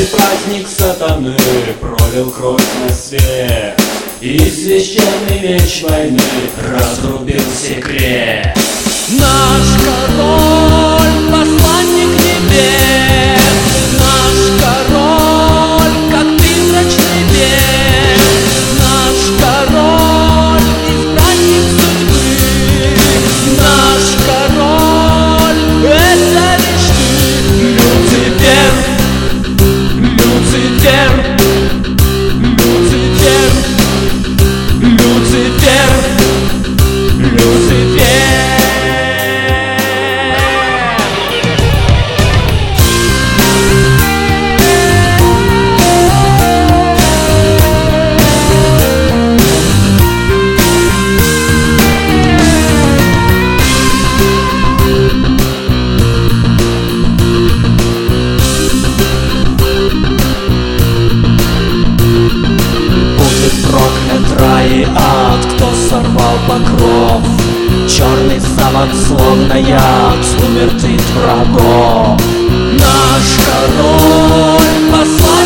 праздник сатаны пролил кровь на свет, и священный меч войны разрубил секрет. Наш король, посланник небес, наш король, как призрачный бес, наш король, избранник судьбы, наш король, это лишь ты, Люцифер, Люцифер, Люцифер, Люцифер, Люцифер. Проклят рай и ад, кто сорвал покров. Черный замок, словно яд, умертвит врагов. Наш король, посланник